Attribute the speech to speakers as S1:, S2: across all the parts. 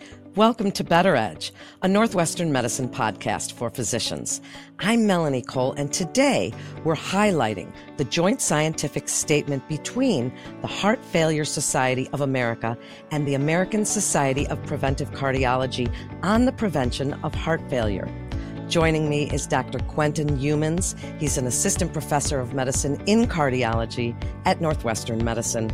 S1: Welcome to Better Edge, a Northwestern medicine podcast for physicians. I'm Melanie Cole, and today we're highlighting the joint scientific statement between the Heart Failure Society of America and the American Society of Preventive Cardiology on the prevention of heart failure. Joining me is Dr. Quentin Youmans. He's an assistant professor of medicine in cardiology at Northwestern Medicine.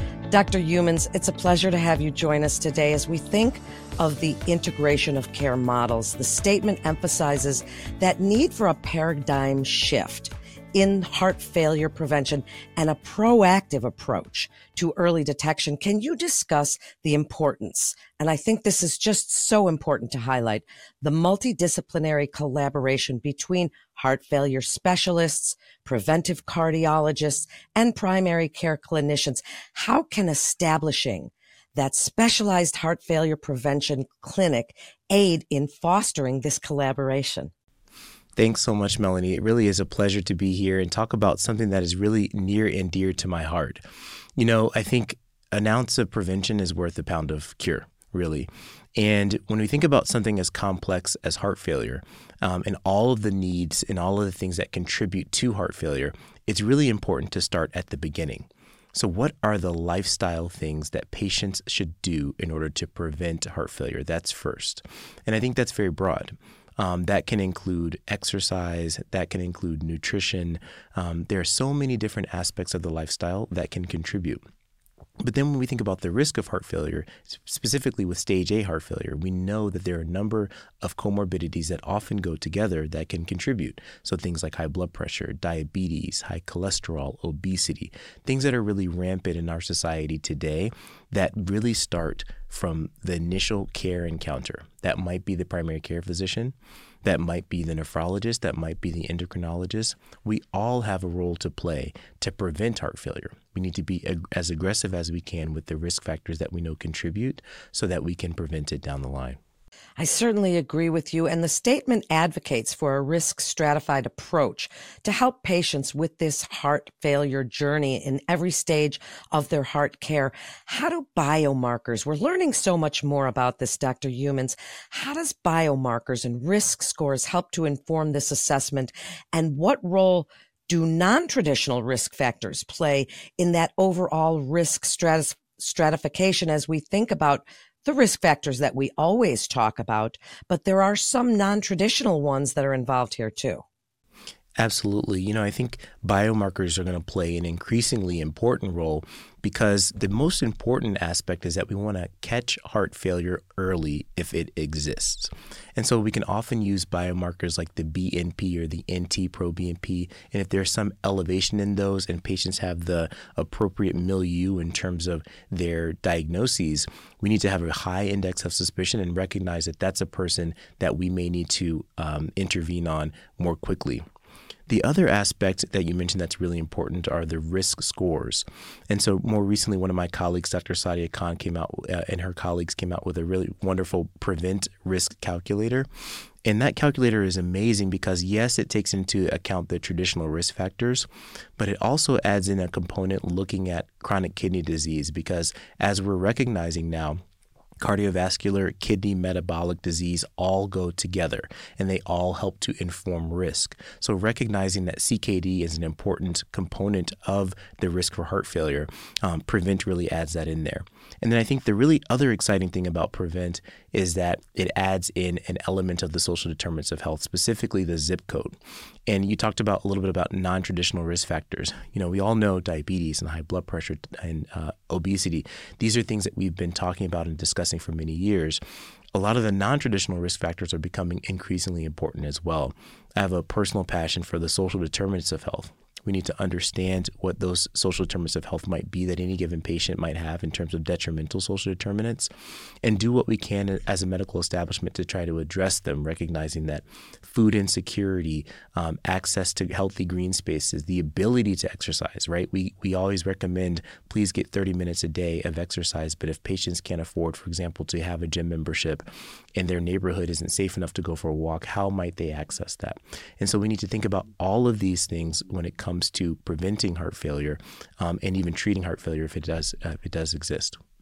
S1: Dr. Youmans, it's a pleasure to have you join us today as we think of the integration of care models. The statement emphasizes that need for a paradigm shift in heart failure prevention and a proactive approach to early detection. Can you discuss the importance? And I think this is just so important to highlight the multidisciplinary collaboration between heart failure specialists, preventive cardiologists, and primary care clinicians. How can establishing that specialized heart failure prevention clinic aid in fostering this collaboration?
S2: Thanks so much, Melanie. It really is a pleasure to be here and talk about something that is really near and dear to my heart. You know, I think an ounce of prevention is worth a pound of cure, really. And when we think about something as complex as heart failure and all of the needs and all of the things that contribute to heart failure, it's really important to start at the beginning. So what are the lifestyle things that patients should do in order to prevent heart failure? That's first. And I think that's very broad. That can include exercise, that can include nutrition. There are so many different aspects of the lifestyle that can contribute. But then when we think about the risk of heart failure, specifically with stage A heart failure, we know that there are a number of comorbidities that often go together that can contribute. So things like high blood pressure, diabetes, high cholesterol, obesity, things that are really rampant in our society today that really start from the initial care encounter. That might be the primary care physician. That might be the nephrologist, that might be the endocrinologist. We all have a role to play to prevent heart failure. We need to be as aggressive as we can with the risk factors that we know contribute so that we can prevent it down the line.
S1: I certainly agree with you, and the statement advocates for a risk-stratified approach to help patients with this heart failure journey in every stage of their heart care. How do biomarkers, we're learning so much more about this, Dr. Youmans, how does biomarkers and risk scores help to inform this assessment, and what role do non-traditional risk factors play in that overall risk stratification as we think about the risk factors that we always talk about, but there are some non-traditional ones that are involved here too?
S2: Absolutely. You know, I think biomarkers are going to play an increasingly important role because the most important aspect is that we want to catch heart failure early if it exists. And so we can often use biomarkers like the BNP or the NT-proBNP. And if there's some elevation in those and patients have the appropriate milieu in terms of their diagnoses, we need to have a high index of suspicion and recognize that that's a person that we may need to intervene on more quickly. The other aspect that you mentioned that's really important are the risk scores. And so more recently, one of my colleagues, Dr. Sadia Khan, came out and her colleagues came out with a really wonderful prevent risk calculator. And that calculator is amazing because, yes, it takes into account the traditional risk factors, but it also adds in a component looking at chronic kidney disease because as we're recognizing now, cardiovascular, kidney, metabolic disease all go together and they all help to inform risk. So recognizing that CKD is an important component of the risk for heart failure, PREVENT really adds that in there. And then I think the really other exciting thing about PREVENT is that it adds in an element of the social determinants of health, specifically the zip code. And you talked about a little bit about non-traditional risk factors. You know, we all know diabetes and high blood pressure and obesity. These are things that we've been talking about and discussing for many years. A lot of the non-traditional risk factors are becoming increasingly important as well. I have a personal passion for the social determinants of health. We need to understand what those social determinants of health might be that any given patient might have in terms of detrimental social determinants and do what we can as a medical establishment to try to address them, recognizing that food insecurity, access to healthy green spaces, the ability to exercise, right? We always recommend please get 30 minutes a day of exercise, but if patients can't afford, for example, to have a gym membership and their neighborhood isn't safe enough to go for a walk, how might they access that? And so we need to think about all of these things when it comes to preventing heart failure and even treating heart failure if it does exist.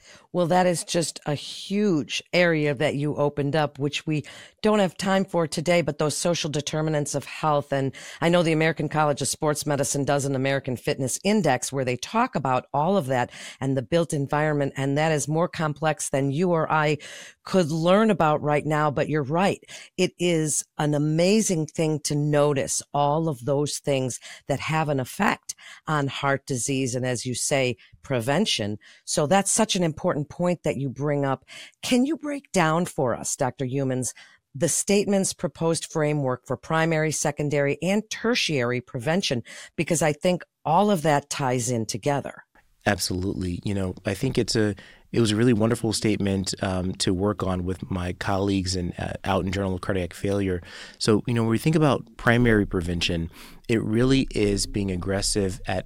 S1: Well, that is just a huge area that you opened up, which we don't have time for today, but those social determinants of health. And I know the American College of Sports Medicine does an American Fitness Index where they talk about all of that and the built environment. And that is more complex than you or I could learn about right now. But you're right. It is an amazing thing to notice all of those things that have an effect on heart disease. And as you say, prevention. So that's such an important point that you bring up. Can you break down for us, Dr. Youmans, the statement's proposed framework for primary, secondary, and tertiary prevention? Because I think all of that ties in together.
S2: Absolutely. I think it was a really wonderful statement to work on with my colleagues and out in Journal of Cardiac Failure. So, when we think about primary prevention, it really is being aggressive at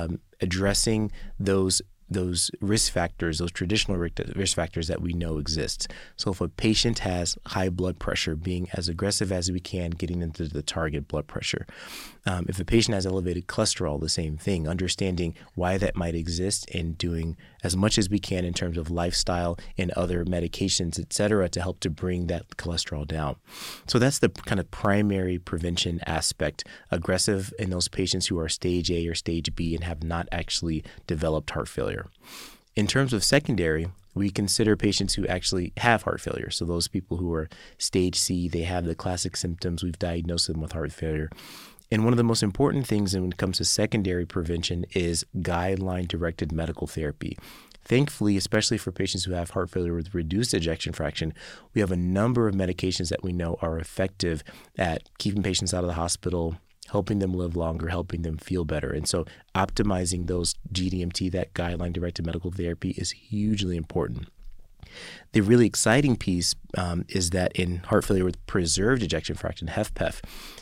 S2: addressing those risk factors, those traditional risk factors that we know exist. So if a patient has high blood pressure, being as aggressive as we can, getting into the target blood pressure. If a patient has elevated cholesterol, the same thing, understanding why that might exist and doing as much as we can in terms of lifestyle and other medications, et cetera, to help to bring that cholesterol down. So that's the kind of primary prevention aspect, aggressive in those patients who are stage A or stage B and have not actually developed heart failure. In terms of secondary, we consider patients who actually have heart failure. So those people who are stage C, they have the classic symptoms, we've diagnosed them with heart failure. And one of the most important things when it comes to secondary prevention is guideline-directed medical therapy. Thankfully, especially for patients who have heart failure with reduced ejection fraction, we have a number of medications that we know are effective at keeping patients out of the hospital, helping them live longer, helping them feel better. And so optimizing those GDMT, that guideline-directed medical therapy, is hugely important. The really exciting piece is that in heart failure with preserved ejection fraction, HFpEF,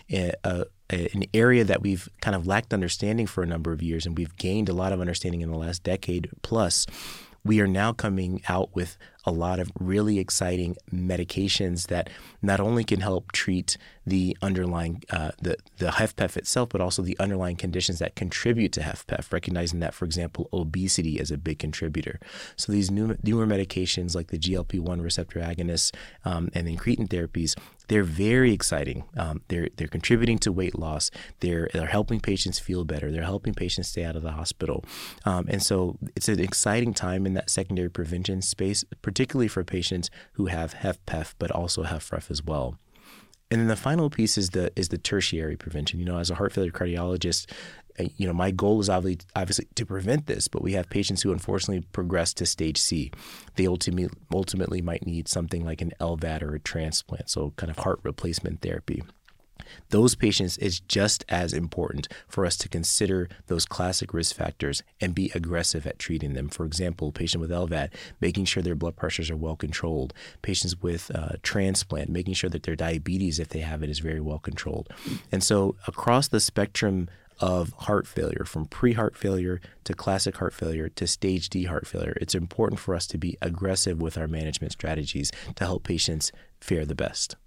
S2: an area that we've kind of lacked understanding for a number of years, and we've gained a lot of understanding in the last decade plus, we are now coming out with a lot of really exciting medications that not only can help treat the underlying, the HFpEF itself, but also the underlying conditions that contribute to HFpEF, recognizing that, for example, obesity is a big contributor. So these newer medications like the GLP-1 receptor agonists and incretin therapies, they're very exciting. They're contributing to weight loss. They're helping patients feel better. They're helping patients stay out of the hospital. And so it's an exciting time in that secondary prevention space, particularly for patients who have HFpEF, but also HFrEF as well. And then the final piece is the tertiary prevention. As a heart failure cardiologist, my goal is obviously to prevent this, but we have patients who unfortunately progress to stage C. They ultimately might need something like an LVAD or a transplant, so kind of heart replacement therapy. Those patients, is just as important for us to consider those classic risk factors and be aggressive at treating them. For example, a patient with LVAD, making sure their blood pressures are well controlled. Patients with transplant, making sure that their diabetes, if they have it, is very well controlled. And so across the spectrum of heart failure, from pre-heart failure to classic heart failure to stage D heart failure, it's important for us to be aggressive with our management strategies to help patients fare the best.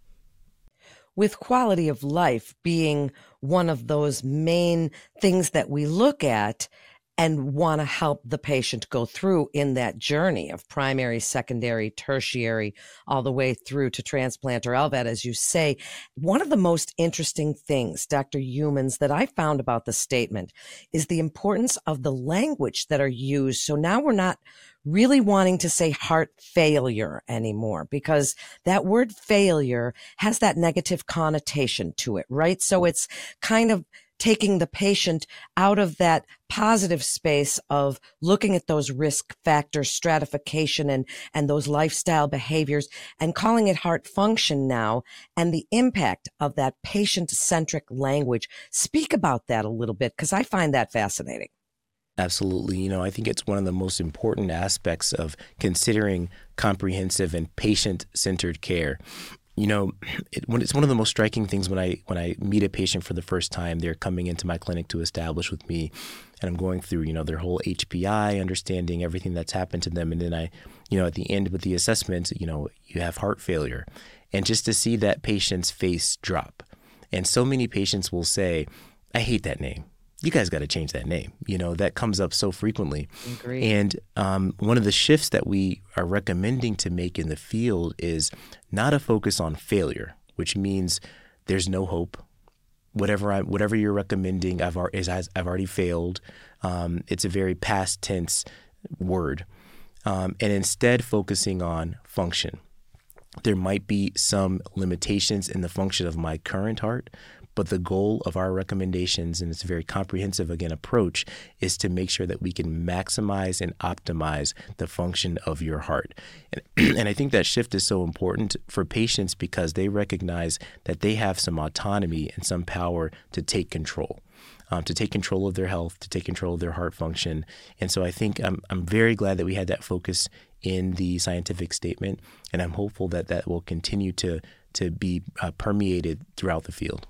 S1: With quality of life being one of those main things that we look at and want to help the patient go through in that journey of primary, secondary, tertiary, all the way through to transplant or LVAD, as you say. One of the most interesting things, Dr. Youmans, that I found about the statement is the importance of the language that are used. So now we're not really wanting to say heart failure anymore, because that word failure has that negative connotation to it, right? So it's kind of taking the patient out of that positive space of looking at those risk factors, stratification, and those lifestyle behaviors, and calling it heart function now, and the impact of that patient-centric language. Speak about that a little bit, because I find that fascinating.
S2: Absolutely. I think it's one of the most important aspects of considering comprehensive and patient-centered care. It's one of the most striking things when I meet a patient for the first time. They're coming into my clinic to establish with me, and I'm going through, their whole HPI, understanding everything that's happened to them. And then I, at the end with the assessment, you have heart failure. And just to see that patient's face drop. And so many patients will say, I hate that name. you guys got to change that name. That comes up so frequently.
S1: Agreed.
S2: And one of the shifts that we are recommending to make in the field is not a focus on failure, which means there's no hope. Whatever you're recommending, I've already failed. It's a very past tense word. And instead focusing on function. There might be some limitations in the function of my current heart, but the goal of our recommendations, and it's a very comprehensive, again, approach, is to make sure that we can maximize and optimize the function of your heart. And I think that shift is so important for patients because they recognize that they have some autonomy and some power to take control. To take control of their health, to take control of their heart function. And so I think I'm very glad that we had that focus in the scientific statement, and I'm hopeful that that will continue to be permeated throughout the field.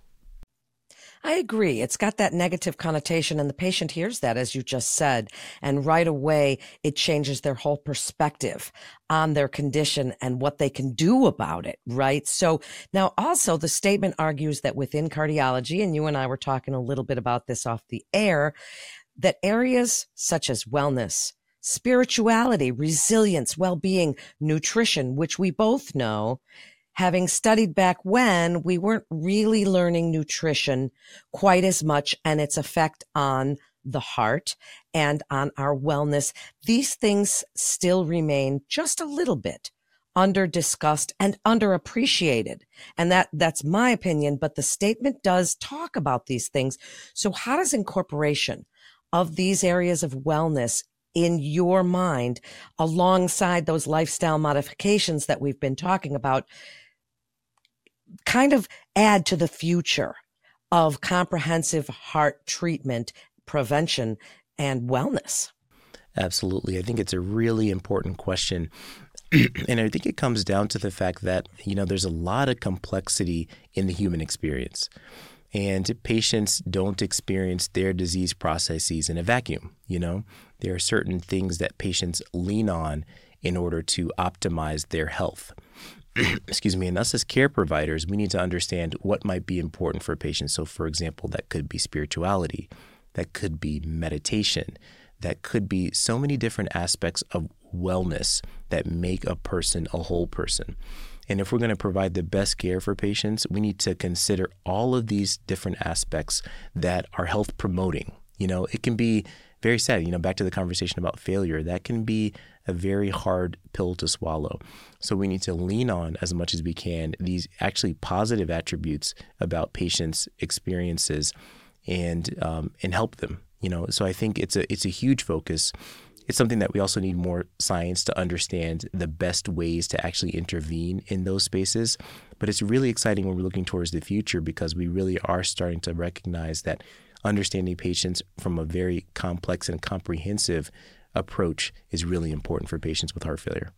S1: I agree. It's got that negative connotation, and the patient hears that, as you just said, and right away it changes their whole perspective on their condition and what they can do about it, right? So now also the statement argues that within cardiology, and you and I were talking a little bit about this off the air, that areas such as wellness, spirituality, resilience, well-being, nutrition, which we both know, having studied back when, we weren't really learning nutrition quite as much and its effect on the heart and on our wellness. These things still remain just a little bit under-discussed and underappreciated. And that's my opinion, but the statement does talk about these things. So how does incorporation of these areas of wellness in your mind, alongside those lifestyle modifications that we've been talking about, kind of add to the future of comprehensive heart treatment, prevention, and wellness?
S2: Absolutely. I think it's a really important question. And I think it comes down to the fact that, there's a lot of complexity in the human experience. And patients don't experience their disease processes in a vacuum. There are certain things that patients lean on in order to optimize their health. Excuse me. And us as care providers, we need to understand what might be important for patients. So, for example, that could be spirituality, that could be meditation, that could be so many different aspects of wellness that make a person a whole person. And if we're going to provide the best care for patients, we need to consider all of these different aspects that are health promoting. It can be very sad. Back to the conversation about failure, that can be a very hard pill to swallow. So we need to lean on, as much as we can, these actually positive attributes about patients' experiences and help them. So I think it's a huge focus. It's something that we also need more science to understand the best ways to actually intervene in those spaces. But it's really exciting when we're looking towards the future, because we really are starting to recognize that understanding patients from a very complex and comprehensive approach is really important for patients with heart failure.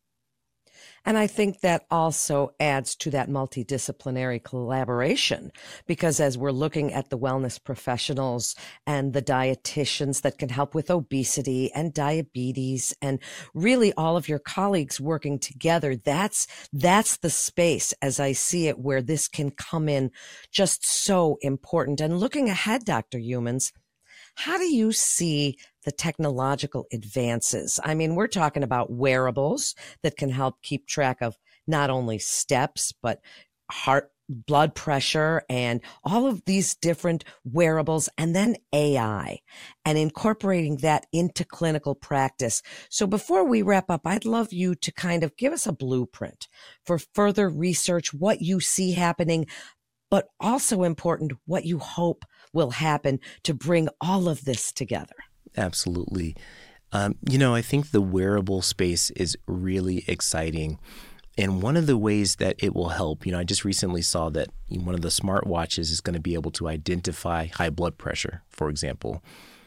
S1: And I think that also adds to that multidisciplinary collaboration, because as we're looking at the wellness professionals and the dietitians that can help with obesity and diabetes, and really all of your colleagues working together, that's the space, as I see it, where this can come in just so important. And looking ahead, Dr. Youmans, how do you see the technological advances? I mean, we're talking about wearables that can help keep track of not only steps, but heart, blood pressure, and all of these different wearables, and then AI, and incorporating that into clinical practice. So before we wrap up, I'd love you to kind of give us a blueprint for further research, what you see happening, but also important, what you hope will happen to bring all of this together.
S2: Absolutely. I think the wearable space is really exciting. And one of the ways that it will help, I just recently saw that one of the smartwatches is going to be able to identify high blood pressure, for example.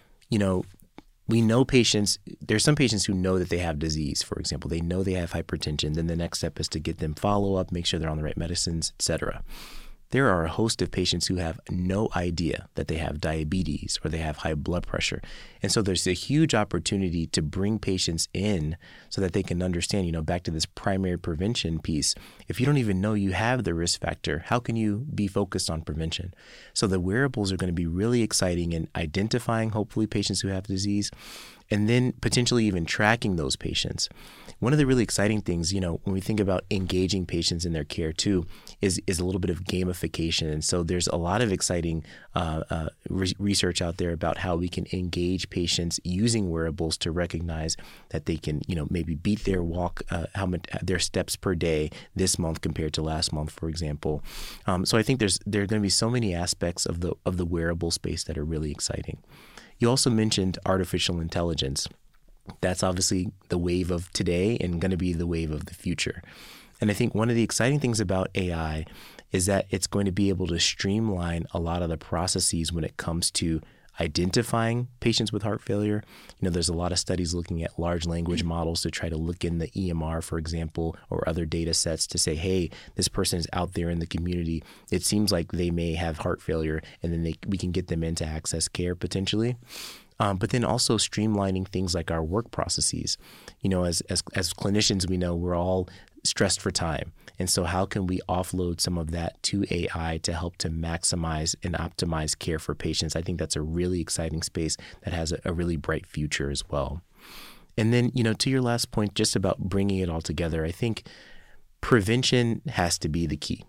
S2: We know there's some patients who know that they have disease, for example. They know they have hypertension. Then the next step is to get them follow-up, make sure they're on the right medicines, et cetera. there are a host of patients who have no idea that they have diabetes or they have high blood pressure. And so there's a huge opportunity to bring patients in so that they can understand, back to this primary prevention piece. If you don't even know you have the risk factor, how can you be focused on prevention? So the wearables are going to be really exciting in identifying, hopefully, patients who have disease, and then potentially even tracking those patients. One of the really exciting things, when we think about engaging patients in their care too, is a little bit of gamification. And so there's a lot of exciting research out there about how we can engage patients using wearables to recognize that they can, maybe beat their walk, their steps per day this month compared to last month, for example. So I think there are going to be so many aspects of the wearable space that are really exciting. You also mentioned artificial intelligence. That's obviously the wave of today and going to be the wave of the future. And I think one of the exciting things about AI is that it's going to be able to streamline a lot of the processes when it comes to identifying patients with heart failure. There's a lot of studies looking at large language models to try to look in the EMR, for example, or other data sets to say, hey, this person is out there in the community. It seems like they may have heart failure, and then we can get them in to access care potentially. But then also streamlining things like our work processes. As clinicians, we know we're all stressed for time. And so how can we offload some of that to AI to help to maximize and optimize care for patients? I think that's a really exciting space that has a really bright future as well. And then, to your last point, just about bringing it all together, I think prevention has to be the key.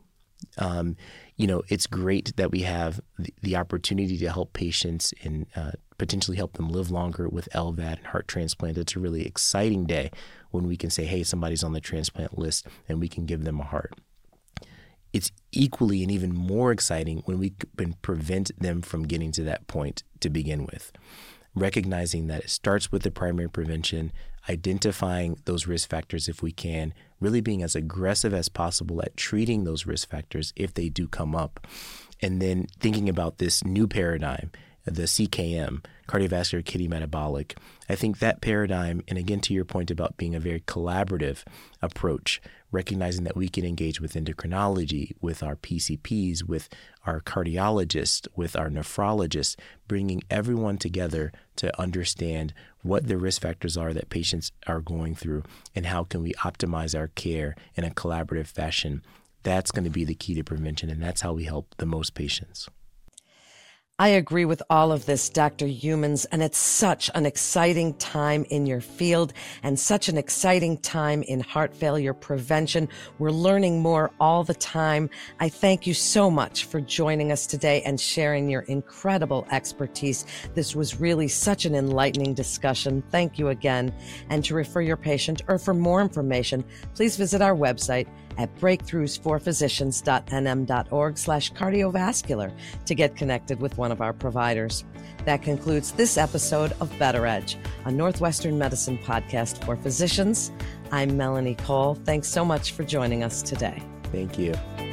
S2: It's great that we have the opportunity to help patients and potentially help them live longer with LVAD and heart transplant. It's a really exciting day when we can say, hey, somebody's on the transplant list and we can give them a heart. It's equally and even more exciting when we can prevent them from getting to that point to begin with. Recognizing that it starts with the primary prevention, identifying those risk factors if we can, really being as aggressive as possible at treating those risk factors if they do come up, and then thinking about this new paradigm, the CKM, cardiovascular kidney metabolic. I think that paradigm, and again to your point about being a very collaborative approach, recognizing that we can engage with endocrinology, with our PCPs, with our cardiologists, with our nephrologists, bringing everyone together to understand what the risk factors are that patients are going through and how can we optimize our care in a collaborative fashion. That's going to be the key to prevention, and that's how we help the most patients.
S1: I agree with all of this, Dr. Youmans, and it's such an exciting time in your field and such an exciting time in heart failure prevention. We're learning more all the time. I thank you so much for joining us today and sharing your incredible expertise. This was really such an enlightening discussion. Thank you again. And to refer your patient or for more information, please visit our website at breakthroughsforphysicians.nm.org/cardiovascular to get connected with one of our providers. That concludes this episode of Better Edge, a Northwestern Medicine podcast for physicians. I'm Melanie Cole. Thanks so much for joining us today.
S2: Thank you.